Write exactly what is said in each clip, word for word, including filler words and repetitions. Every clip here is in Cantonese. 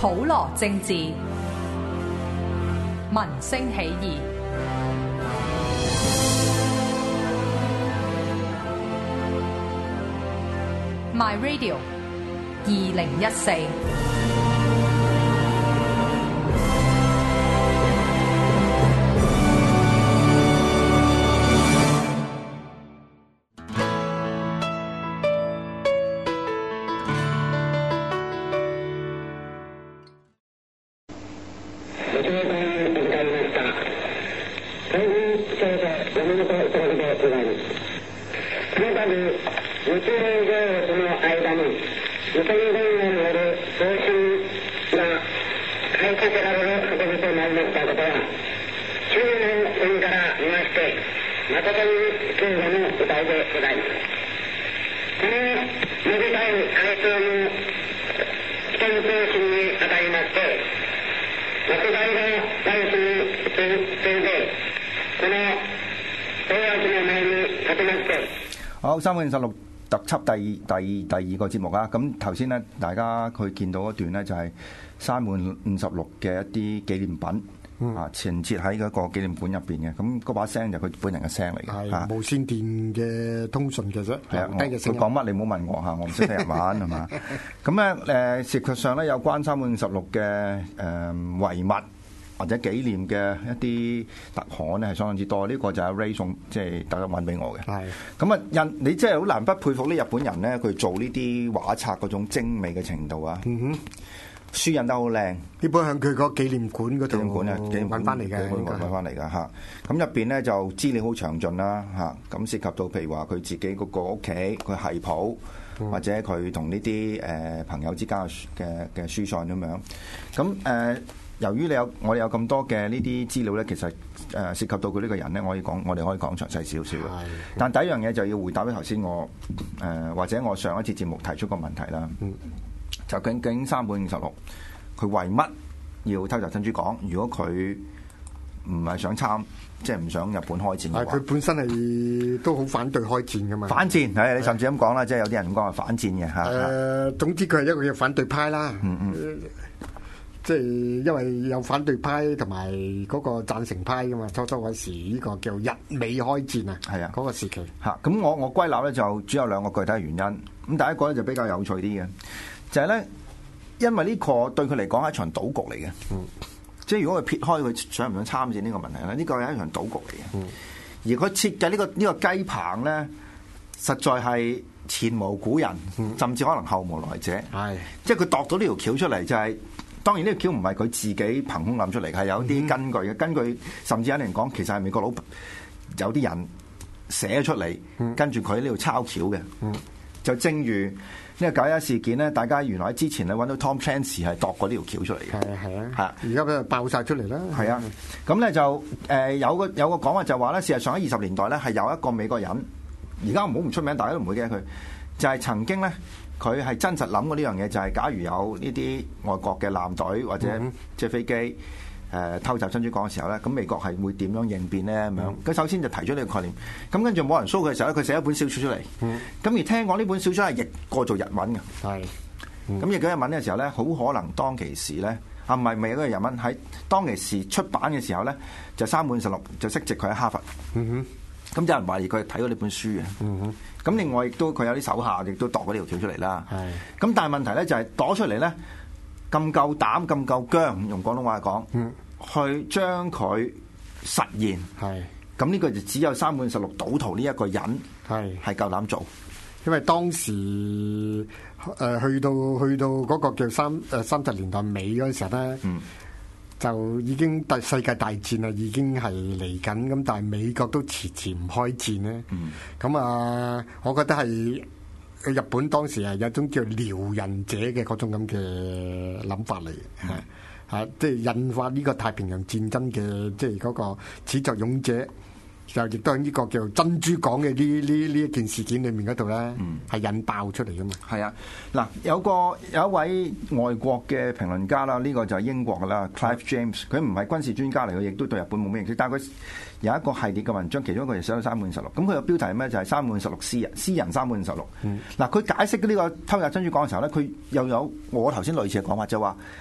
普羅政治，民聲起義。My Radio 二零一四。 好，三月二十六特輯第二第二第二個節目啊！咁頭先咧，大家佢見到一段咧，就係三月五十六嘅一啲紀念品、嗯、啊，陳設喺嗰個紀念館入邊嘅。咁嗰把聲就佢本人嘅聲嚟嘅， 係無線電嘅通訊嘅啫。 係啊，佢講乜你唔好問我嚇，我唔識聽日文係嘛？咁咧誒，事實上咧有關三月五十六嘅誒遺物或者紀念嘅一啲特刊咧係相當之多，呢、這個就係 Ray 送即係特登揾俾我嘅。係咁啊，印你真係好難不佩服啲日本人咧，佢做呢啲畫冊嗰種精美嘅程度啊！嗯哼，書印得好靚，呢本向佢個紀念館嗰度紀念館啊，紀念館揾翻嚟嘅，揾翻嚟㗎嚇。咁入邊咧就資料好詳盡啦嚇。咁涉及到譬如話佢自己嗰個屋企，佢係譜。或者佢同呢啲誒朋友之間嘅嘅書信咁樣，咁誒、呃、由於你有我哋有咁多嘅呢啲資料咧，其實誒、呃、涉及到佢呢個人咧，我可以講我哋可以講詳細少少嘅。但第一樣嘢就要回答翻頭先我誒、呃、或者我上一次節目提出個問題啦。嗯、就究竟三本五十六佢為乜要偷襲珍珠港？如果佢唔係想參，即係唔想日本開戰嘅話， 佢本身係都好反對開戰噶嘛。 反戰係你甚至咁講啦，即係有啲人咁講係反戰嘅嚇。誒、 呃，總之佢係一個叫反對派啦。嗯嗯。呃、即係因為有反對派同埋嗰個贊成派噶嘛。初初嗰時呢個叫日美開戰啊。係啊，嗰個時期嚇。咁我我歸納咧就主要有兩個具體嘅原因。咁第一個咧就比較有趣啲嘅，就係、是、咧，因為呢個對佢嚟講係一場賭局嚟嘅。嗯。即係如果佢撇開佢想唔想參戰呢個問題咧，呢個係一場賭局嚟嘅。嗯、而佢設計呢、呢個呢、呢個雞棚咧，實在係前無古人，嗯、甚至可能後無來者。係，即係佢度到呢條橋出嚟，就係、是、當然呢條橋唔係佢自己憑空諗出嚟，係有啲根據嘅。根據甚至有人講，其實係美國佬有啲人寫出嚟，嗯、跟住佢喺呢度抄橋嘅。嗯、就正如呢個九一事件咧，大家原來喺之前咧揾到 Tom Clancy 係度過呢條橋出嚟嘅。係啊係啊，係啊， 而家俾佢爆晒出嚟啦。 係啊，咁咧就誒、呃、有個有個講法就話咧，事實上喺二十年代咧係有一個美國人，而家唔好唔出名，大家都唔會記得佢，就係、是、曾經咧佢係真實諗過呢樣嘢，就係、是、假如有呢啲外國嘅艦隊或者即係飛機。誒、呃、偷襲珍珠港嘅時候咧，咁美國係會點樣應變咧？咁樣咁首先就提出呢個概念，咁跟住冇人 show 佢嘅時候咧，佢寫一本小説出嚟。咁、嗯、而聽講呢本小説係譯過做日文嘅。係。咁、嗯、譯咗日文嘅時候咧，好可能當其時咧，啊唔係未嗰個日文喺當其時出版嘅時候咧，就三本十六就識籍佢喺哈佛。嗯哼。咁有人懷疑佢睇咗呢本書嘅。嗯哼。咁另外亦都佢有啲手下亦都度咗呢條橋出嚟啦。係。咁但係問題咧就係度出嚟咧咁夠膽咁夠薑，用廣東話講。嗯。去將佢實現，係咁呢個就只有三本十六賭徒呢一個人係係夠膽做， 因為當時誒、呃、去到去到嗰個叫三誒三十年代尾嗰陣時候咧，嗯、就已經大世界大戰啊，已經係嚟緊咁，但係美國都遲遲唔開戰咧，咁、嗯、啊，我覺得係日本當時係有一種叫撩人者嘅嗰種咁嘅諗法嚟嘅。嗯啊！即係引發呢個太平洋戰爭嘅，即係嗰個始作俑者，就亦都喺呢個叫珍珠港嘅呢呢呢一件事件裏面嗰度咧，係、嗯、引爆出嚟噶嘛。 係啊，嗱有個有一位外國嘅評論家啦，呢、這個就係英國噶啦 Clive James，佢唔係軍事專家嚟嘅，亦都對日本冇咩認識，但係佢有一個系列嘅文章，其中一個就寫到三本五十六，咁佢個標題係咩？就係三本五十六詩人，詩人三本五十六。嗱，佢解釋呢個偷襲珍珠港嘅時候咧，佢又有我頭先類似嘅講法，就話、是。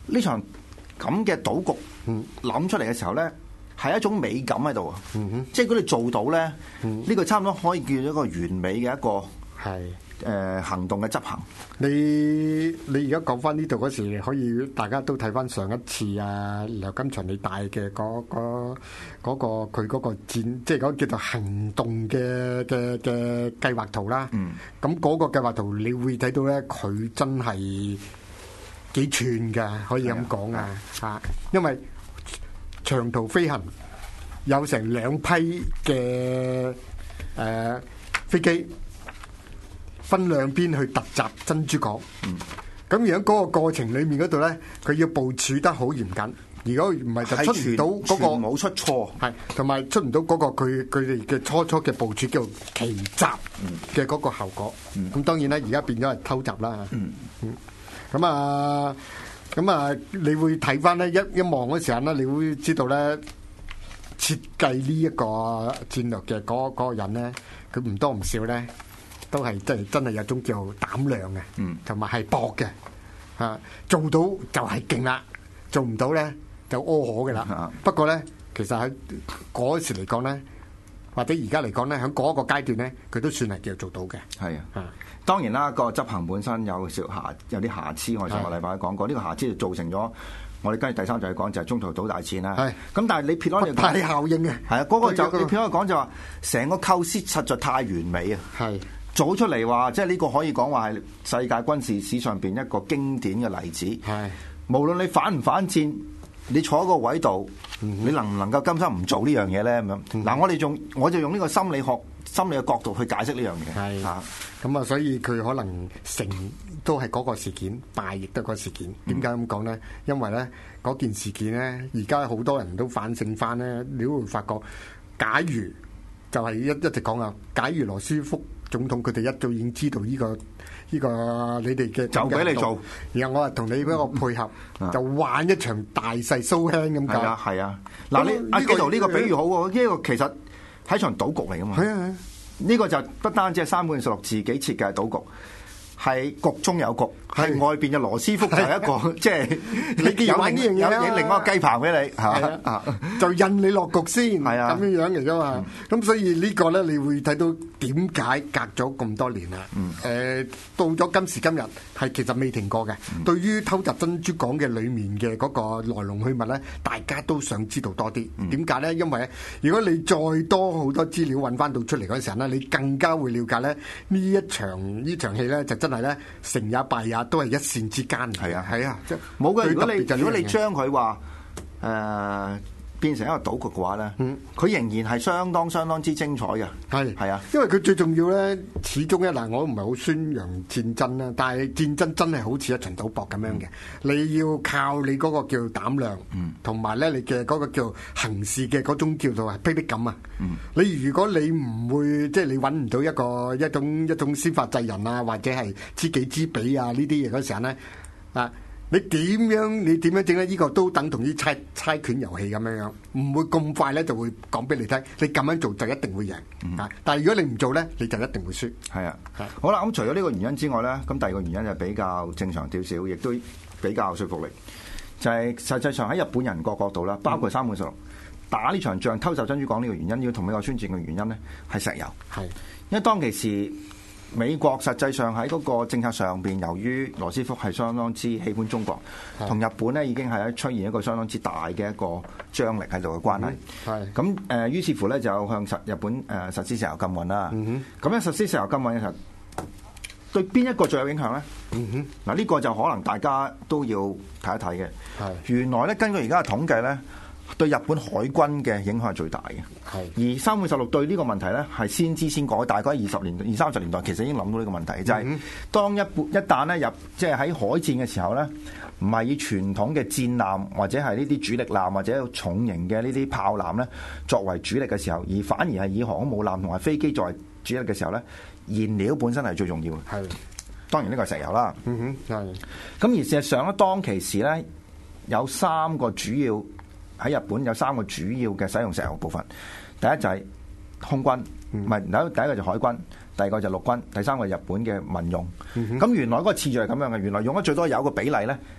呢場咁嘅賭局諗出嚟嘅時候咧，係一種美感喺度啊！嗯、即係如果你做到咧，呢、嗯、個差唔多可以叫做一個完美嘅一個係誒、呃、行動嘅執行。 你你而家講翻呢度嗰時，可以大家都睇翻上一次啊梁金祥你帶嘅嗰嗰嗰個佢嗰個戰，即係嗰個叫做行動嘅嘅嘅計劃圖啦。嗯，咁嗰個計劃圖你會睇到咧，佢真係幾串㗎，可以咁講啊！嚇，因為長途飛行有成兩批嘅誒、呃、飛機。分兩邊去突襲珍珠港，咁而喺嗰個過程裏面嗰度咧，佢要部署得好嚴謹。如果唔係就出唔到嗰個冇出錯，係同埋出唔到嗰個佢佢哋嘅初初嘅部署叫做奇襲嘅嗰個效果。咁、嗯、當然啦，而家變咗係偷襲啦。咁、嗯、啊，咁啊，你會睇翻咧一一望嗰時候咧，你會知道咧設計呢一個戰略嘅嗰嗰個人咧，佢唔多唔少咧。都係真係真係有種叫膽量嘅，同埋係搏嘅嚇，做到就係勁啦，做唔到咧就柯可嘅啦。嗯、不過咧，其實喺嗰時嚟講咧，或者而家嚟講咧，喺嗰一個階段咧，佢都算係叫做到嘅。係啊，嗯、 當然啦，個執行本身有少瑕，有啲瑕疵。我哋上個禮拜講過，呢、呢個瑕疵就造成咗我哋跟住第三就係講就係中途島大戰啦。係咁，但係你撇開嚟太效應嘅， 係啊，嗰、嗰個就你撇開講就話，成個構思實在太完美啊。係。做出嚟話，即係呢個可以講話係世界軍事史上邊一個經典嘅例子。係，無論你反唔反戰，你坐喺個位度，嗯、你能唔能夠甘心唔做呢樣嘢咧？咁樣嗱，我哋仲我就用呢個心理學、心理嘅角度去解釋呢樣嘢。係啊，咁啊，所以佢可能成都係嗰個事件，敗亦都係嗰個事件。點解咁講咧？因為咧嗰件事件咧，而家好多人都反省翻咧，你都會發覺，假如就係一一直講啊，假如羅斯福總統佢哋一早已經知道呢、這個呢、這個你哋嘅就俾你做， 然後我係同你嗰個配合，嗯、就玩一場大細 show hand 咁解。係啊係啊，嗱你阿紀陶呢個比喻好喎，呢、這個其實係場賭局嚟噶嘛。係啊，呢個就不單止係山本五十六自己設計嘅賭局。係局中有局，係外邊嘅羅斯福就係一個，即係你既然玩呢樣嘢啦，有另外個雞棚俾你，係啊，就印你落局先，係啊，咁樣樣嚟噶嘛。咁所以呢個咧，你會睇到點解隔咗咁多年啦？誒，到咗今時今日，係其實未停過嘅。對於偷襲珍珠港嘅裡面嘅嗰個來龍去脈咧，大家都想知道多啲。點解咧？因為如果你再多好多資料揾翻到出嚟嗰陣時咧，你更加會了解咧呢一場呢場戲咧就真係咧成也敗也都係一線之間。係啊係啊，即係冇嘅。如果你如果你將佢話誒變成一個賭局嘅話咧，嗯，佢仍然係相當相當之精彩嘅。係係啊，因為佢最重要咧，始終咧嗱，我唔係好宣揚戰爭啦，但係戰爭真係好似一場賭博咁樣嘅，嗯、你要靠你嗰個叫膽量，嗯，同埋咧你嘅嗰個叫行事嘅嗰種叫做係迫迫感啊，嗯，你如果你唔會即係你揾唔到一個一種一種先發制人啊，或者係知己知彼啊呢啲嘢嗰時候咧啊。你點樣？你點樣整咧？呢個都等同於猜猜拳遊戲咁樣樣，唔會咁快咧就會講俾你聽。你咁樣做就一定會贏，嗯、但係如果你唔做咧，你就一定會輸。係啊，係。好啦，咁除咗呢個原因之外咧，咁第二個原因就比較正常少少，亦都比較有說服力。就係、是、實際上喺日本人個角度啦，包括山本五十六打呢場仗偷襲珍珠港呢個原因，要同美國宣戰嘅原因咧，係石油。係，因為當其時。美國實際上喺嗰個政策上邊，由於羅斯福係相當之喜歡中國，同日本咧已經係出現一個相當之大嘅一個張力喺度嘅關係。係咁誒，於是乎咧就向實日本誒實施石油禁運啦。咁樣實施石油禁運嘅時候，對邊一個最有影響咧？嗱、嗯，呢個就可能大家都要睇一睇嘅。係原來咧，根據而家嘅統計咧。對日本海軍嘅影響係最大嘅，係而山本五十六對呢個問題咧係先知先覺，大概二十年、二三十年代其實已經諗到呢個問題，就係、是、當一一旦咧入即係喺海戰嘅時候咧，唔係以傳統嘅戰艦或者係呢啲主力艦或者重型嘅呢啲炮艦咧作為主力嘅時候，而反而係以航空母艦同埋飛機作為主力嘅時候咧，燃料本身係最重要嘅。係當然呢個係石油啦。嗯哼，係。咁而事實上咧，當其時咧有三個主要。喺日本有三個主要嘅使用石油部分，第一就係空軍，唔係、嗯，第一個就海軍，第二個就陸軍，第三個係日本嘅民用。咁、嗯、原來嗰個次序係咁樣嘅，原來用得最多有一個比例咧，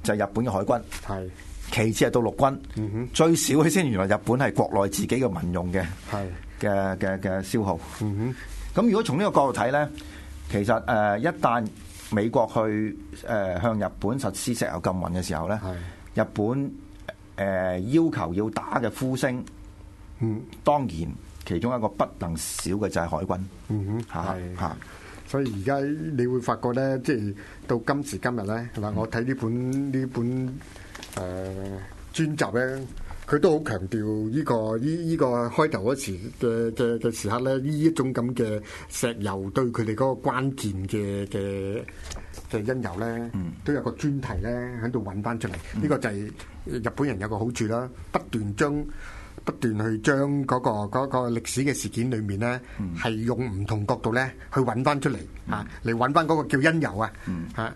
就係日本嘅海軍， 係其次係到陸軍， 嗯哼， 最少嘅先原來日本係國內自己嘅民用嘅係嘅嘅嘅消耗。 嗯哼， 咁如果從呢個角度睇咧，其實誒、呃、一旦美國去誒、呃、向日本實施石油禁運嘅時候咧，日本誒、呃、要求要打嘅呼聲， 嗯， 當然其中一個不能少嘅就係海軍， 嗯哼， 嚇嚇。 所以而家你會發覺咧，即係到今時今日咧，嗱、嗯，我睇呢本呢本誒、呃、專集咧，佢都好強調呢、這個呢呢、這個開頭嗰時嘅嘅嘅時刻咧，呢一種咁嘅石油對佢哋嗰個關鍵嘅嘅嘅因由咧，嗯、都有個專題咧喺度揾翻出嚟。呢、嗯、個就係日本人有個好處啦，不斷將。不斷去將嗰、那個嗰、那個歷史嘅事件裏面咧，係、嗯、用唔同角度咧去揾翻出嚟嚇，嚟揾翻嗰個叫因由啊嚇。嗯、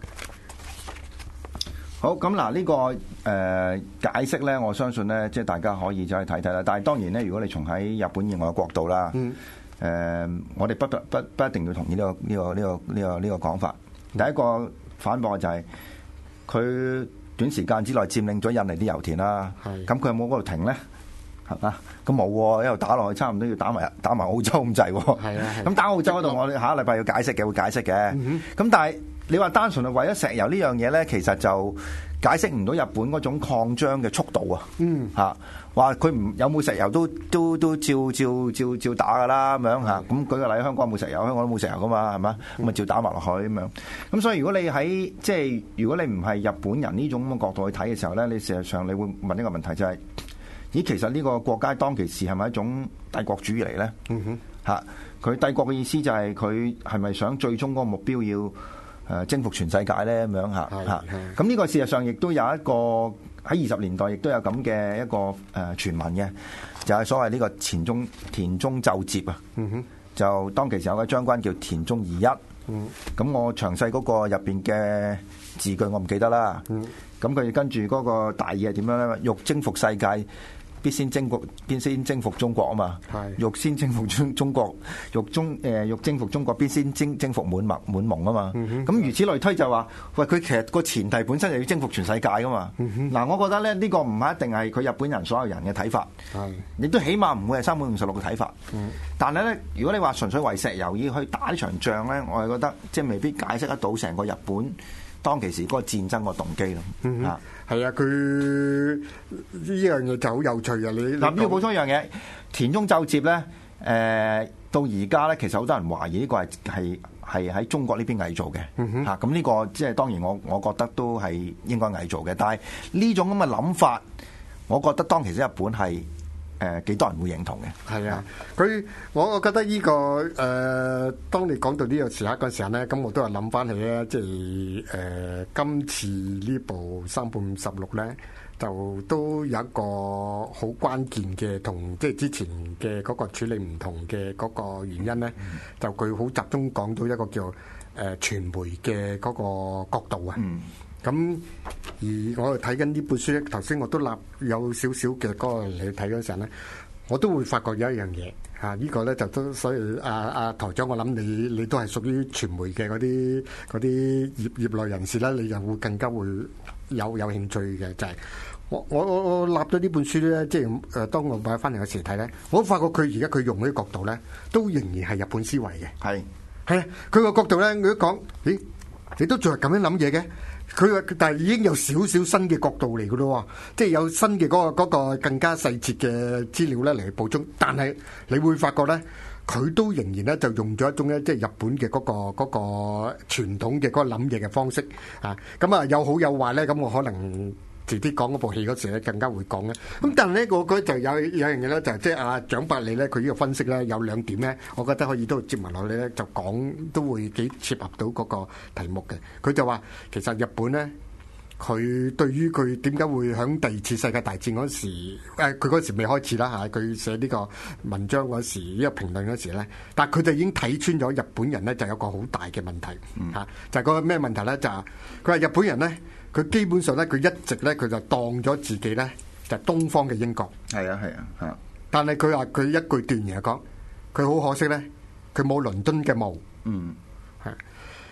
好，咁嗱，呢、這個誒、呃、解釋咧，我相信咧，即係大家可以走去睇睇啦。但係當然咧，如果你從喺日本以外嘅角度啦，誒、嗯呃，我哋不不不不一定要同意呢、這個呢、這個呢、這個呢、這個呢、這個講法。第一個反駁就係、是、佢短時間之內佔領咗印尼啲油田啦，咁佢有冇嗰度停咧？係嘛？咁冇喎，一路打落去，差唔多要打埋打埋澳洲咁滯喎。係啊，咁打澳洲嗰度，我哋下個禮拜要解釋嘅，會解釋嘅。咁、嗯、哼但係你話單純係為咗石油呢樣嘢咧，其實就解釋唔到日本嗰種擴張嘅速度啊。嗯，嚇話佢唔有冇石油都都都照照照照打㗎啦咁樣嚇。咁舉個例，香港冇石油，香港都冇石油㗎嘛，係嘛？咁咪、嗯、照打埋落去咁樣。咁所以如果你喺即係如果你唔係日本人呢種咁嘅角度去睇嘅時候咧，你事實上你會問一個問題就係、是。咦，其實呢個國家當其時係咪一種帝國主義嚟咧？嗯哼，嚇佢帝國嘅意思就係佢係咪想最終嗰個目標要誒征服全世界咧？咁樣嚇嚇。咁呢個事實上亦都有一個喺二十年代亦都有咁嘅一個誒傳聞嘅，就係、是、所謂呢個田中田中奏折啊。嗯哼，就當其時有個將軍叫田中義一。嗯，咁我詳細嗰個入邊嘅字句我唔記得啦。嗯，咁佢跟住嗰個大意係點樣咧？欲征服世界，必先征服，必先征服中國啊嘛。係欲先征服中中國，欲中誒欲征服中國，必先征征服滿蒙滿蒙啊嘛。咁、嗯、哼如此類推就話，喂，佢其實個前提本身就要征服全世界噶嘛。嗱、嗯哼，我覺得咧呢個唔係一定係佢日本人所有人嘅睇法，係亦都起碼唔會係三本五十六嘅睇法。嗯、但係咧，如果你話純粹為石油要去打呢場仗咧，我係覺得即係未必解釋得到成個日本當其時嗰個戰爭個動機咯。嗯哼啊。 係啊，佢呢樣嘢就好有趣啊！你嗱，要補充一樣嘢，田中奏折咧，誒、呃、到而家咧，其實好多人懷疑呢個係係係喺中國呢邊偽造嘅嚇。咁呢、嗯哼啊呢個即係當然我我覺得都係應該偽造嘅。但係呢種咁嘅諗法，我覺得當其時日本係誒幾多人會認同嘅。係啊， 佢我我覺得呢、呢個誒、呃，當你講到呢個時刻嗰時候咧，咁我都係諗翻起咧，即係誒、呃、今次呢部三本五十六咧，就都有一個好關鍵嘅，同即係之前嘅嗰個處理唔同嘅嗰個原因咧，嗯、就佢好集中講到一個叫誒、呃、傳媒嘅嗰個角度啊。嗯咁而我睇緊呢本書咧，頭先我都立有少少嘅嗰個嚟睇嗰陣咧，我都會發覺有一樣嘢嚇，呢個咧就都所以阿阿台長，我諗你你都係屬於傳媒嘅嗰啲嗰啲業業內人士啦，你就會更加會有有興趣嘅，就係我我我我立咗呢本書咧，即係誒當我買翻嚟嘅時睇咧，我發覺佢而家佢用嗰啲角度咧，都仍然係日本思維嘅，係係啊，佢個角度咧，佢都講，咦，你都仲係咁樣諗嘢嘅？佢話，但係已經有少少新嘅角度嚟嘅咯，即係有新嘅嗰個嗰個更加細節嘅資料咧嚟補充。但係你會發覺咧，佢都仍然咧就用咗一種咧，即係日本嘅嗰個嗰個傳統嘅嗰個諗嘢嘅方式啊。咁啊有好有壞咧，咁我可能遲啲講嗰部戲嗰時咧更加會講咧。咁但係咧，我覺得就有有樣嘢咧，就係即係阿蔣百里咧，佢呢個分析咧有兩點咧，我覺得可以都接埋落去咧，就講都會幾切合到嗰個題目嘅。佢就話其實日本咧，佢對於佢點解會喺第二次世界大戰嗰時，誒佢嗰時未開始啦嚇，佢寫呢個文章嗰時，呢個評論嗰時咧，但係佢就已經睇穿咗日本人咧，就有個好大嘅問題嚇，嗯、就係個咩問題咧？就係佢話日本人咧。佢基本上咧，佢一直咧，佢就當咗自己咧，就係東方嘅英國。係啊，係啊，嚇！但係佢話佢一句斷言講，佢好可惜咧，佢冇倫敦嘅霧。嗯，係。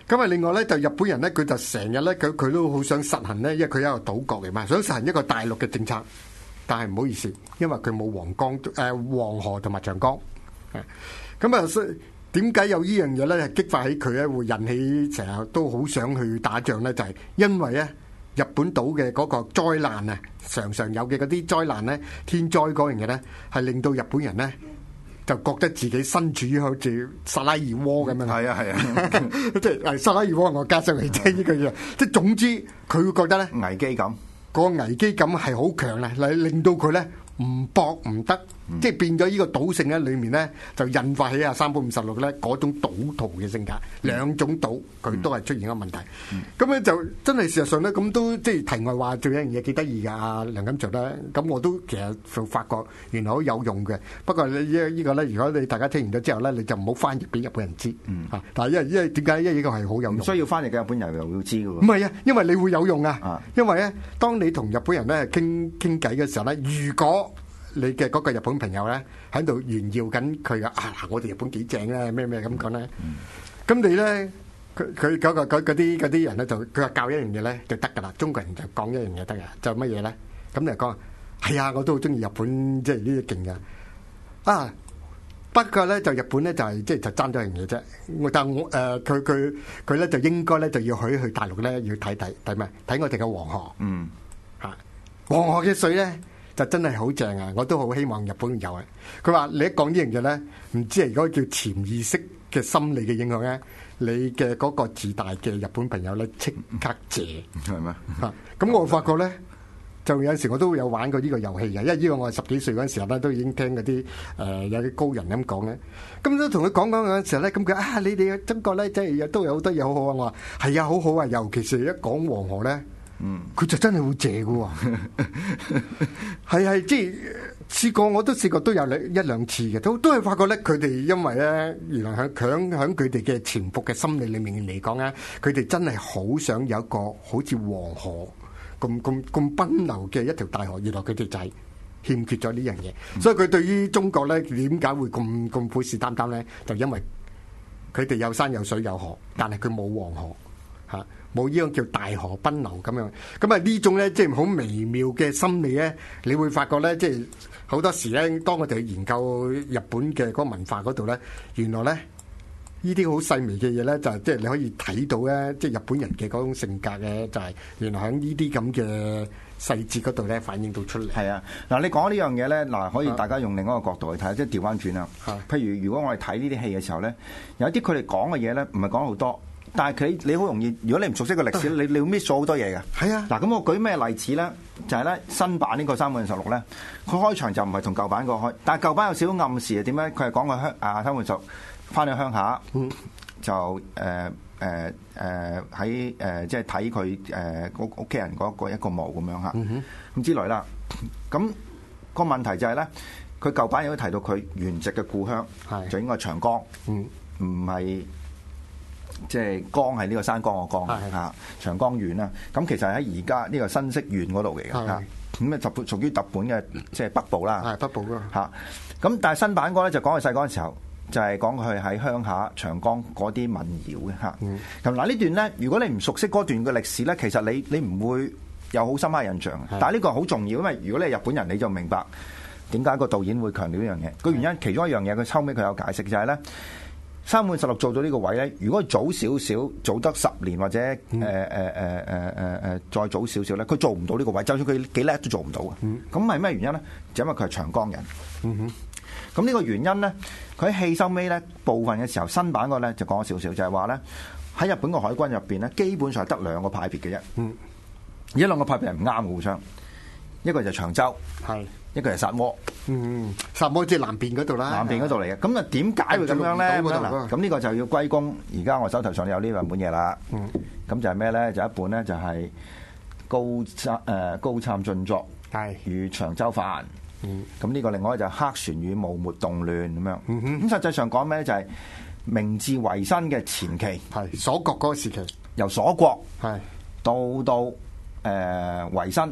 咁啊，另外咧就日本人咧，佢就成日咧，佢佢都好想實行咧，因為佢係一個島國嚟嘛，想實行一個大陸嘅政策。但係唔好意思，因為佢冇黃江誒、呃、黃河同埋長江。咁啊，所以點解有呢樣嘢咧？係激發起佢咧，會引起成日都好想去打仗咧？就係、是、因為咧，日本島嘅嗰個災難啊，常常有嘅嗰啲災難咧，天災嗰樣嘢咧，係令到日本人咧就覺得自己身處於好似薩拉熱窩咁樣。係啊係啊，即係薩拉熱窩，我加上嚟即係呢個嘢。即係總之，佢會覺得咧危機感， 個危機感係好強啊，嚟令到佢咧唔搏唔得。嗯、即係變咗呢個賭性咧，裏面咧就引發起啊山本五十六咧嗰種賭徒嘅性格，兩、嗯、種賭佢都係出現一個問題。咁咧、嗯、就真係事實上咧，咁都即係題外話，做一樣嘢幾得意㗎。阿梁錦祥咧，咁我都其實就發覺原來好有用嘅。不過呢依個咧，如果你大家聽完咗之後咧，你就唔好翻譯俾日本人知。嗯、但係因為因為點解？因為呢個係好有用。唔需要翻譯嘅日本人又要知㗎喎。 唔係啊，因為你會有用啊。啊因為咧，當你同日本人咧傾傾偈嘅時候咧，如果你嘅嗰個日本朋友咧喺度炫耀緊佢嘅啊，我哋日本幾正咧，咩咩咁講咧？咁、嗯、你咧，佢佢嗰個嗰啲嗰啲人咧就佢話教一樣嘢咧就得㗎啦。中國人就講一樣嘢得㗎，就乜嘢咧？咁你講係啊，我都好中意日本，即係呢啲勁㗎啊！不過咧就日本咧就係即係就爭咗樣嘢啫。但係我誒佢佢佢咧就應該咧就要去去大陸咧要睇睇睇咩？睇我哋嘅黃河。嗯，嚇黃河嘅水咧。就真係好正啊！我都好希望日本有啊。佢話你一講呢樣嘢咧，唔知係如果叫潛意識嘅心理嘅影響咧，你嘅嗰個自大嘅日本朋友咧即刻謝係咩？嚇！咁我發覺咧，就有陣時我都有玩過呢個遊戲嘅，因為呢個我係十幾歲嗰陣時候咧都已經聽嗰啲誒有啲高人咁講咧。咁都同佢講講嗰陣時候咧，咁佢啊你哋中國咧真係都有好多嘢好好啊！我話係啊，好好啊，尤其是一講黃河咧。嗯，佢就真係會借嘅喎，係係即係試過，我都試過都有兩一兩次嘅，都都係發覺咧，佢哋因為咧，原來喺響響佢哋嘅潛伏嘅心理裏面嚟講咧，佢哋真係好想有一個好似黃河咁咁咁奔流嘅一條大河，原來佢哋就係欠缺咗呢樣嘢，嗯、所以佢對於中國咧點解會咁咁虎視眈眈咧？就因為佢哋有山有水有河，但係佢冇黃河嚇。冇呢樣叫大河奔流咁樣，咁啊呢種咧即係好微妙嘅心理咧，你會發覺咧，即係好多時咧，當我哋去研究日本嘅嗰個文化嗰度咧，原來咧呢啲好細微嘅嘢咧，就係即係你可以睇到咧，即係日本人嘅嗰種性格咧，就係原來喺呢啲咁嘅細節嗰度咧反映到出嚟。係啊， 嗱你講呢樣嘢咧，嗱可以大家用另一個角度去睇，即係調翻轉啊。譬如如果我哋睇呢啲戲嘅時候咧，有啲佢哋講嘅嘢咧，唔係講好多。但係佢你好容易，如果你唔熟悉個歷史，你你會 miss 咗好多嘢嘅。係啊，嗱咁我舉咩例子咧？就係、是、咧新版呢個山本五十六咧，佢開場就唔係同舊版個開，但係舊版有少少暗示啊。點解？佢係講個鄉啊山本五十六翻去鄉下，嗯、就誒誒誒喺誒即係睇佢誒屋屋企人嗰個一個墓咁樣嚇，咁、嗯、哼之類啦。咁、那個問題就係、是、咧，佢舊版有提到佢原籍嘅故鄉，是就應該係長江，唔係、嗯。即係江係呢個山江個江嚇，是的 長江縣啦。咁其實喺而家呢個新潟縣嗰度嚟嘅嚇，咁啊就屬於日本嘅即係北部啦。係北部咯嚇。咁但係新版嗰咧就講佢細嗰陣時候，就係講佢喺鄉下長江嗰啲民謠嘅嚇。咁嗱、嗯、呢段咧，如果你唔熟悉嗰段嘅歷史咧，其實你你唔會有好深刻印象。是的 但係呢個好重要，因為如果你係日本人，你就明白點解個導演會強調呢樣嘢。個原因其中一樣嘢，佢後尾佢有解釋就係咧。山本五十六做到呢個位咧，如果早少少，早得十年或者誒誒誒誒誒誒再早少少咧，佢做唔到呢個位，就算佢幾叻都做唔到嘅。咁係咩原因咧？就因為佢係長江人。嗯哼。咁呢個原因咧，佢喺戲收尾咧部分嘅時候，新版個咧就講咗少少，就係話咧喺日本個海軍入邊咧，基本上係得兩個派別嘅啫。嗯。呢兩個派別係唔啱嘅互相，一個就係長州。係。一個係薩摩，嗯，薩摩即係南邊嗰度啦，南邊嗰度嚟嘅。咁啊，點解會咁樣咧？咁呢個就要歸功。而家我手頭上有呢兩本嘢啦。嗯，咁就係咩咧？就一本咧就係高參誒高參進作與長州藩。嗯，咁呢個另外就係黑船與幕末動亂咁樣。嗯哼，咁實際上講咩咧？就係明治維新嘅前期，係鎖國嗰個時期，由鎖國係到到誒維新。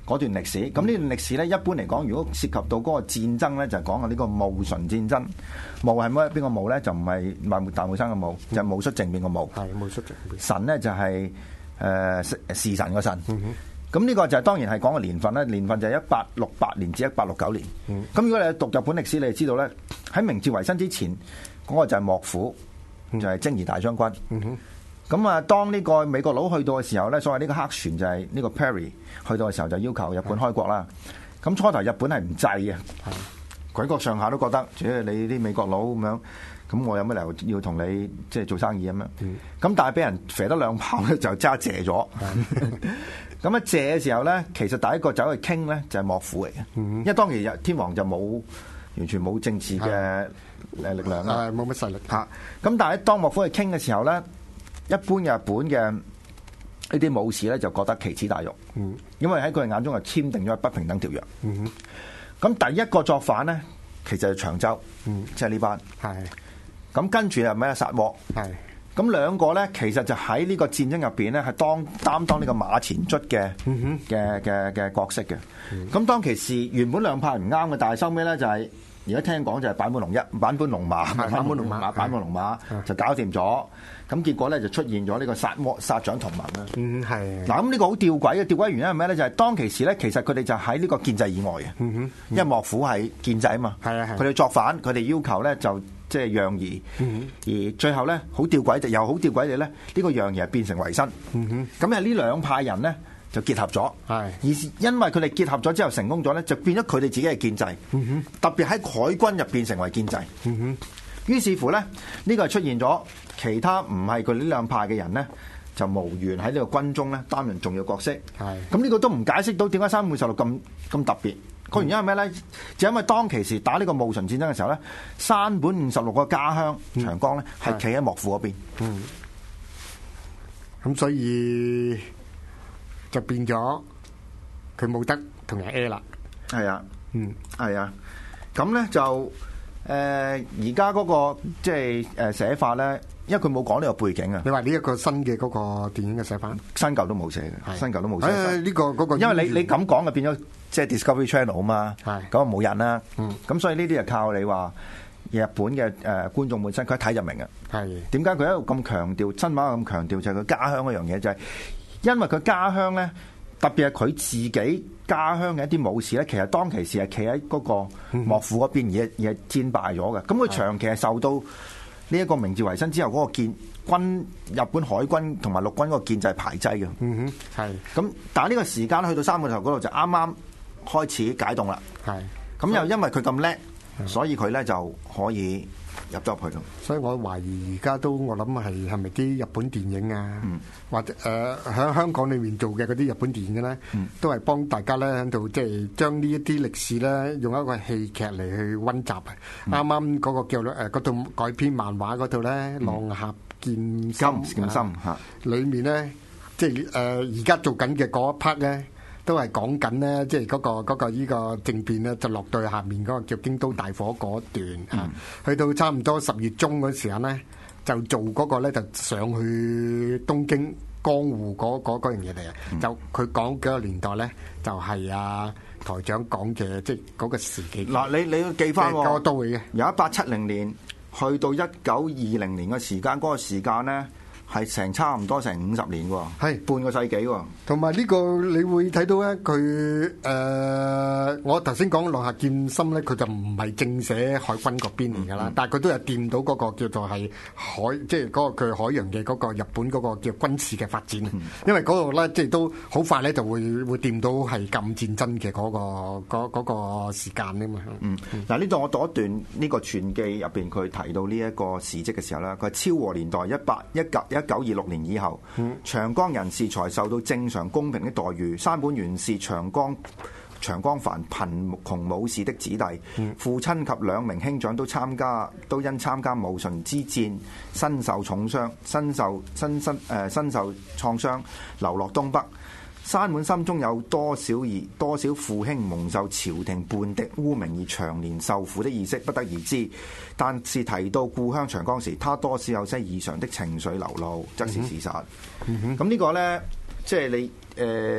嗰段歷史。咁呢段歷史咧，一般嚟講，如果涉及到嗰個戰爭咧，就係講下呢個戊辰戰爭。戊係咩？邊個戊咧？就唔係萬末大武生嘅戊，就係戊戌政變嘅戊。 係戊戌政變。 辰咧就係誒時辰個辰。咁呢個就係當然係講個年份啦。年份就係一八六八年至一八六九年。咁、嗯、如果你讀日本歷史，你就知道咧，喺明治維新之前，嗰、那個就係幕府，就係征夷大將軍。嗯咁啊，當呢個美國佬去到嘅時候咧，所謂呢個黑船就係呢個 Perry 去到嘅時候就要求日本開國啦。咁初頭日本係唔制嘅，舉國上下都覺得，主要你啲美國佬咁樣，咁我有乜理由要同你即係做生意咁樣？咁、嗯、但係俾人射得兩炮咧，就揸謝咗。咁一謝嘅時候咧，其實第一個走去傾咧就係幕府嚟嘅，因為當時天皇就冇完全冇政治嘅誒力量啦， 冇乜勢力嚇。咁但係當幕府去傾嘅時候咧，一般嘅日本嘅呢啲武士咧就覺得奇恥大辱，嗯、因為喺佢哋眼中係簽訂咗不平等條約。咁、嗯、第一個作反咧，其實係長州，嗯、即係呢班。咁跟住係咩？薩摩。咁兩個咧，其實就喺呢個戰爭入邊咧，係當擔當呢個馬前卒嘅嘅嘅嘅角色嘅。咁、嗯、當其時原本兩派唔啱嘅，但係收尾咧就係而家聽講就係坂本龍一、坂本龍馬、坂本龍馬、坂本龍馬就搞掂咗。咁結果咧就出現咗呢個薩摩薩長同盟啦。嗯，係。嗱，咁呢個好吊詭嘅，吊詭原因係咩咧？就係、是、當其時咧，其實佢哋就喺呢個建制以外嘅。嗯哼，因為幕府係建制啊嘛。係啊係。佢哋作反，佢哋要求咧就即係讓夷。嗯、而最後咧好吊詭，又好吊詭嘅咧，呢、這個讓夷係變成維新。嗯哼。咁啊呢兩派人咧就結合咗。係。而因為佢哋結合咗之後成功咗咧，就變咗佢哋自己係建制。嗯哼。特別喺海軍入邊成為建制。嗯哼。於是乎咧，呢、這個係出現咗其他唔係佢呢兩派嘅人咧，就無緣喺呢個軍中咧擔任重要角色。係咁呢個都唔解釋到點解山本五十六咁咁特別。個、嗯、原因係咩咧？就因為當其時打呢個戊辰戰爭嘅時候咧，山本五十六個家鄉長江咧係企喺幕府嗰邊。嗯， 咁所以就變咗佢冇得同人 A 啦。係啊， 嗯，係啊，咁咧就。誒而家嗰個即係誒寫法咧，因為佢冇講呢個背景啊。你話呢一個新嘅嗰個電影嘅寫法， 新舊都冇寫嘅，新舊都冇寫。 誒呢個嗰個， 因為你你咁講就變咗即係 Discovery Channel 啊嘛，咁啊冇人啦。咁、嗯、所以呢啲就靠你話日本嘅誒觀眾本身，佢一睇就明嘅。係點解佢一路咁強調新聞咁強調就係佢家鄉嗰樣嘢，就係、是、因為佢家鄉咧。特別係佢自己家鄉嘅一啲武士咧，其實當其時係企喺嗰個幕府嗰邊，而係而係戰敗咗嘅。咁佢長期係受到呢一個明治維新之後嗰個建軍日本海軍同埋陸軍嗰個建制排擠嘅。嗯哼，係。咁但係呢個時間去到三個頭嗰度就啱啱開始解凍啦。係。咁又因為佢咁叻，所以佢咧就可以入咗去咯， 所以我懷疑而家都我諗係係咪啲日本電影啊，嗯、或者誒喺、呃、香港裏面做嘅嗰啲日本電影嘅咧，嗯、都係幫大家咧喺度即係將呢一啲歷史咧用一個戲劇嚟去溫習啊！啱啱嗰個叫誒嗰套改編漫畫嗰套咧《浪客劍心》劍心嚇，裏面咧即係誒而家做緊嘅嗰一 part 咧。都係講緊咧，即係嗰個嗰個依個政變咧，就落到下面嗰個叫京都大火嗰段嚇，嗯、去到差唔多十月中嗰時候咧，就做嗰個咧就上去東京江戶嗰嗰嗰樣嘢嚟啊！嗯、就佢講幾個年代咧，就係啊台長講嘅，即係嗰個時期。嗱，你你要記翻喎，都會嘅。由一八七零年去到一九二零年嘅時間，嗰、嗰個時間咧。係成差唔多成五十年喎，係半個世紀喎。 同埋呢個你會睇到咧，佢誒、呃、我頭先講浪客劍心咧，佢就唔係正寫海軍嗰邊嚟㗎啦，嗯、但係佢都有掂到嗰個叫做係海，即係嗰個佢海洋嘅嗰個日本嗰個叫軍事嘅發展。嗯、因為嗰度咧，即係都好快咧就會會掂到係禁戰爭嘅嗰、嗰個嗰嗰、嗰個時間啊嘛。 嗯，嗱呢度我讀一段呢個傳記入邊佢提到呢一個事蹟嘅時候咧，佢係昭和年代一八一九一九二六年以後，嗯、長江人士才受到正常公平的待遇。山本原是長江長江藩貧窮武士的子弟，嗯、父親及兩名兄長都參加，都因參加戊辰之戰身受重傷，身受身身誒身受創傷，流落東北。山本心中有多少而多少父兄蒙受朝廷叛敵污名而長年受苦的意識，不得而知。但是提到故鄉長江時，他多少有些異常的情緒流露，則是事實。咁、嗯、呢個呢，即係你誒、呃，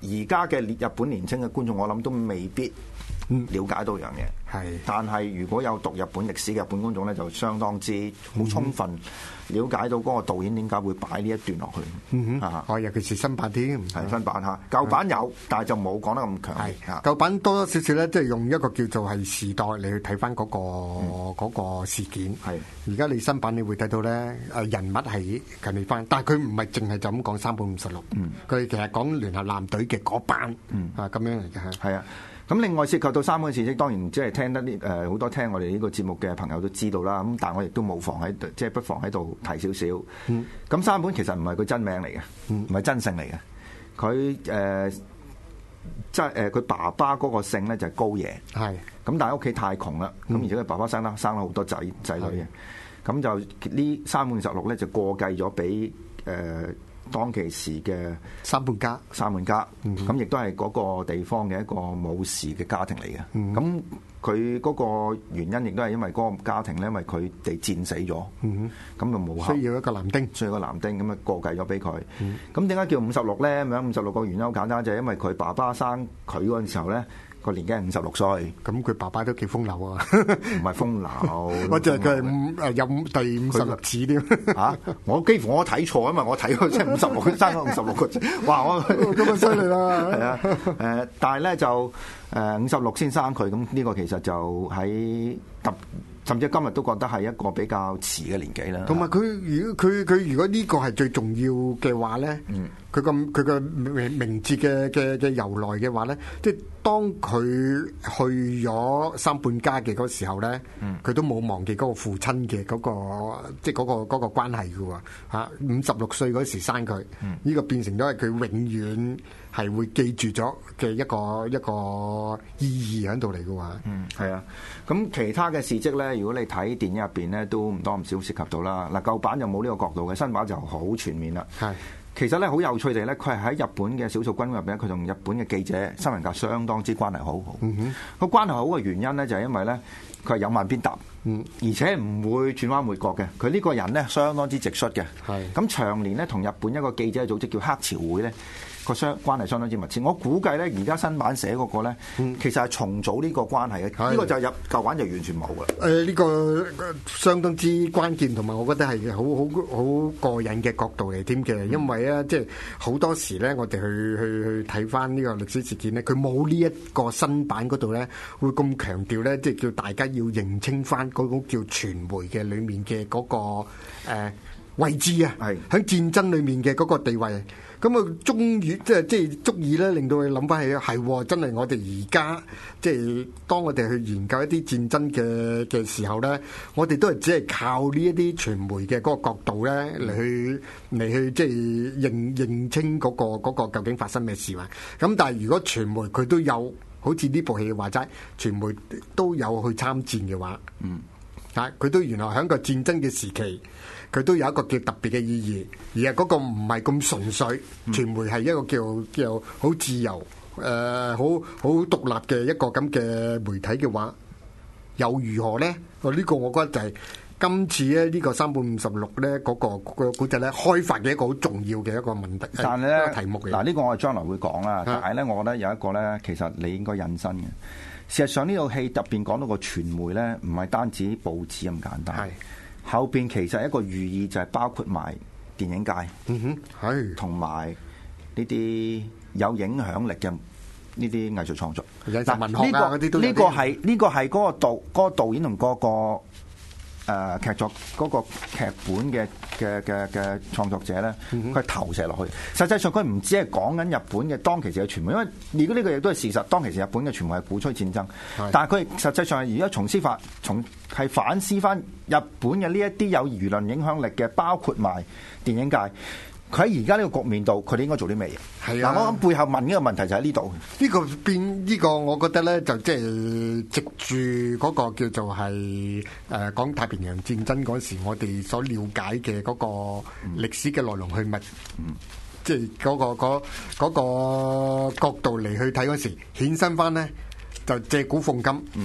而家嘅日本年青嘅觀眾，我諗都未必了解到樣嘢。係、嗯，但係如果有讀日本歷史嘅日本觀眾咧，就相當之好充分了解到嗰個導演點解會擺呢一段落去。嗯哼，啊， 尤其是新版添， 係新版嚇，舊版有，但係就冇講得咁強烈嚇。 舊版多多少少咧，即係用一個叫做係時代嚟去睇翻嗰個嗰、嗯、個事件。係，而家你新版你會睇到咧，誒人物係近你翻，但係佢唔係淨係就咁講三本五十六，佢其實講聯合艦隊嘅嗰班，嗯、啊咁樣嚟嘅。係啊。 咁另外涉及到三本事蹟，當然即係聽得啲誒好多聽我哋呢個節目嘅朋友都知道啦。咁但係我亦都冇妨喺度，即係不妨喺度提少少。咁、嗯、三本其實唔係佢真名嚟嘅，唔係、嗯、真姓嚟嘅。佢誒即係誒佢爸爸嗰個姓咧就係高野。係。咁但係屋企太窮啦，咁、嗯、而且佢爸爸生得生咗好多仔仔女嘅，咁就呢三本十六咧就過繼咗俾誒。呃當其時嘅三本家， 三本家，咁亦都係嗰個地方嘅一個武士嘅家庭嚟嘅。咁佢嗰個原因亦都係因為嗰個家庭咧，因為佢哋戰死咗，咁、嗯、就冇需要一個男丁， 需要一個男丁咁啊過繼咗俾佢。咁點解叫五十六咧？咁樣五十六個原因好簡單，就係、是、因為佢爸爸生佢嗰陣時候咧。個年紀係五十六歲， 咁佢爸爸都幾風流啊！ 唔係風流， 我就係佢係誒有第五十六子添嚇！我幾乎我睇錯啊嘛！我睇佢即係五十六，佢生咗五十六個仔，哇！我咁啊犀利啦！ 係啊誒，但係咧就誒五十六先生佢，咁呢個其實就喺特。甚至今日都覺得係一個比較遲嘅年紀啦。 同埋佢如果佢佢如果呢個係最重要嘅話咧，佢個佢個名名字嘅嘅嘅由來嘅話咧，即係當佢去咗三本家嘅嗰時候咧，佢、嗯、都冇忘記嗰個父親嘅嗰、嗰個即係嗰個嗰、嗰個關係嘅喎嚇。五十六歲嗰時生佢，呢、嗯、個變成咗係佢永遠係會記住咗嘅一個一個意義喺度嚟嘅喎。 嗯，係啊。咁其他嘅事蹟咧，如果你睇電影入邊咧，都唔多唔少涉及到啦。嗱，舊版就冇呢個角度嘅，新版就好全面啦。係，其實咧好有趣地咧，佢係喺日本嘅少數軍入邊，佢同日本嘅記者、新聞界相當之關係好好。嗯哼，個關係好嘅原因咧，就係因為咧，佢係有萬邊搭，嗯，而且唔會轉彎抹角嘅。佢呢個人咧，相當之直率嘅。係，咁長年咧，同日本一個記者組織叫黑潮會咧。個相關係相當之密切，我估計咧，而家新版寫嗰個咧，其實係重組呢個關係嘅，呢、嗯、個就入舊版就完全冇嘅。誒、 呃，呢、這個相當之關鍵，同埋我覺得係好好好過癮嘅角度嚟添嘅，因為咧，即係好多時咧，我哋去去去睇翻呢個歷史事件咧，佢冇呢一個新版嗰度咧，會咁強調咧，即係叫大家要認清翻嗰種叫傳媒嘅裡面嘅嗰、那個誒、呃、位置啊，係喺戰爭裡面嘅嗰個地位。咁啊，終於即係即係足以咧，令到你諗翻起係真係我哋而家即係當我哋去研究一啲戰爭嘅嘅時候咧，我哋都係只係靠呢一啲傳媒嘅嗰個角度咧嚟去嚟去即係認認清嗰個嗰個究竟發生咩事嘛。咁但係如果傳媒佢都有好似呢部戲話齋，傳媒都有去參戰嘅話，嗯，啊，佢都原來喺個戰爭嘅時期。佢都有一個叫特別嘅意義，而係嗰個唔係咁純粹，傳媒係一個叫叫好自由、誒好好獨立嘅一個咁嘅媒體嘅話，又如何咧？呢、呢個我覺得就係今次咧呢個三本五十六咧嗰個個古仔咧開發嘅一個好重要嘅一個問題。 但係咧題目嚟， 嗱呢個我哋將來會講啦。但係咧，我覺得有一個咧，其實你應該引申嘅。事實上呢套戲入邊講到個傳媒咧，唔係單止報紙咁簡單。係。後邊其實一個寓意就係包括埋電影界，嗯哼，係同埋呢啲有影響力嘅呢啲藝術創作。嗱，呢個呢個係呢個係嗰個導嗰個導演同嗰個誒劇作嗰個劇本嘅嘅嘅嘅創作者咧，佢係投射落去。實際上佢唔止係講緊日本嘅當其時嘅傳媒，因為如果呢個亦都係事實，當其時日本嘅傳媒係鼓吹戰爭，但係佢實際上係而家從司法從係反思翻日本嘅呢一啲有輿論影響力嘅，包括埋電影界。佢喺而家呢個局面度，佢哋應該做啲咩嘢？係啊，嗱，我諗背後問呢個問題就喺呢度。 呢個變呢個，我覺得咧就即係藉住嗰個叫做係誒講太平洋戰爭嗰時，我哋所了解嘅嗰個歷史嘅來龍去脈，嗯，即係嗰個嗰嗰個角度嚟去睇嗰時，衍生翻咧就借古諷今，嗯。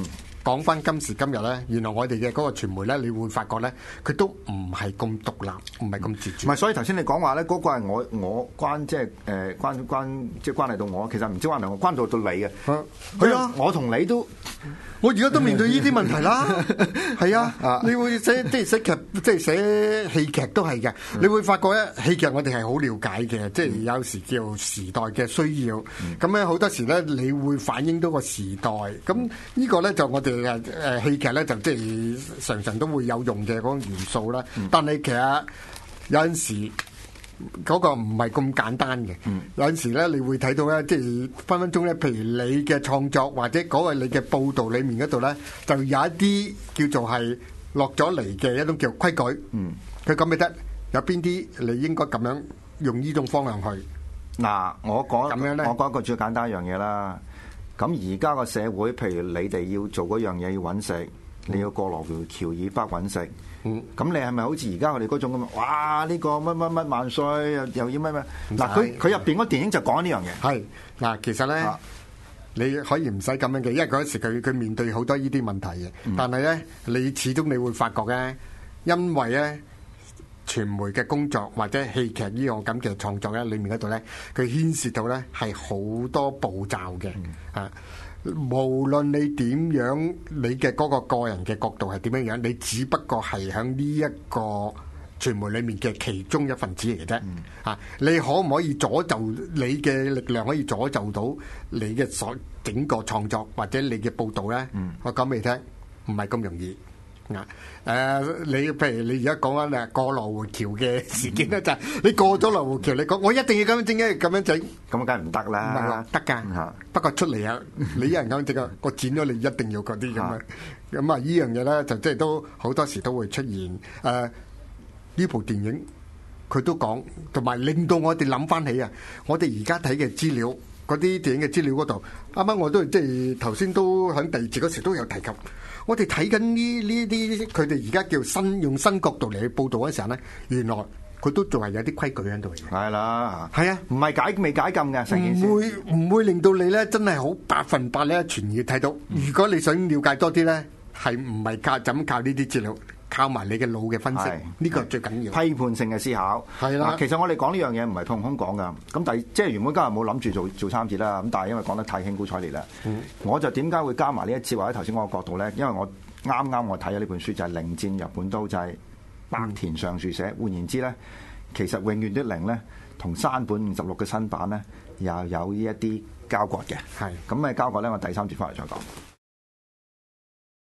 講翻今時今日咧，原來我哋嘅嗰個傳媒咧，你會發覺咧，佢都唔係咁獨立，唔係咁自主。 唔係，所以頭先你講話咧，嗰、那個係我我關即係誒關關即係關係到我，其實唔知關係我關到到你嘅。係啊，我同你都， 我而家都面對呢啲問題啦。係啊，你會寫即係寫劇，即係寫戲劇都係嘅。你會發覺咧，戲劇我哋係好了解嘅，即係有時叫時代嘅需要。咁咧好多時咧，你會反映到個時代。咁呢個咧就我哋誒誒戲劇咧就即係常常都會有用嘅嗰種元素啦。但係其實有陣時嗰個唔係咁簡單嘅。有陣時咧，你會睇到咧，即係分分鐘咧，譬如你嘅創作或者嗰個你嘅報導裡面嗰度咧，就有一啲叫做係落咗嚟嘅一種叫規矩。佢講俾得有邊啲你應該咁樣用呢種方向去。 嗱，我講咁樣咧， 我講一個最簡單一樣嘢啦。咁而家個社會，譬如你哋要做嗰樣嘢要揾食，嗯、你要過羅橋以北揾食。咁、嗯、你係咪好似而家我哋嗰種咁啊？哇！呢、呢個乜乜乜萬歲又又要乜乜？嗱，佢佢入邊嗰電影就講呢樣嘢。係嗱，其實咧、啊、你可以唔使咁樣嘅，因為嗰時佢佢面對好多呢啲問題嘅。嗯、但係咧，你始終你會發覺咧，因為咧。傳媒嘅工作或者戲劇呢個咁嘅創作咧，裏面嗰度咧，佢牽涉到咧係好多步驟嘅。啊，無論你點樣，你嘅嗰個個人嘅角度係點樣樣，你只不過係喺呢一個傳媒裏面嘅其中一份子嚟嘅啫。啊，你可唔可以阻就你嘅力量可以阻就到你嘅所整個創作或者你嘅報導咧？嗯、我講俾你聽，唔係咁容易。啊！誒，你譬如你而家講緊誒過羅湖橋嘅事件咧，就係你過咗羅湖橋，你講我一定要咁樣整嘅，咁樣整，咁梗係唔得啦。唔係話得㗎，不過出嚟啊，你一人咁樣整啊，我剪咗你一定要嗰啲咁啊。咁啊，依樣嘢咧就即係都好多時都會出現。誒，呢部電影佢都講，同埋令到我哋諗翻起啊，我哋而家睇嘅資料，嗰啲電影嘅資料嗰度，啱啱我都即係頭先都喺第二節嗰時都有提及。我哋睇緊呢呢啲，佢哋而家叫新用新角度嚟去報導嗰陣時候咧，原來佢都仲係有啲規矩喺度嘅。係啦， 係啊， 唔係解未解禁嘅成件事， 唔會唔會令到你咧真係好百分百咧全然睇到。如果你想了解多啲咧，係唔係靠就咁靠呢啲資料？靠埋你嘅腦嘅分析，呢個最緊要。 批判性嘅思考係啦。其實我哋講呢樣嘢唔係憑空講噶。咁第即係原本今日冇諗住做做參節啦。咁但係因為講得太興高采烈啦，嗯、我就點解會加埋呢一節或者頭先嗰個角度咧？因為我啱啱我睇咗呢本書就係、是《零戰日本刀》，就係白田上樹寫。換言之咧，其實《永遠的零》咧同山本五十六嘅新版咧又有呢一啲交割嘅。係咁嘅交割咧，我第三節翻嚟再講。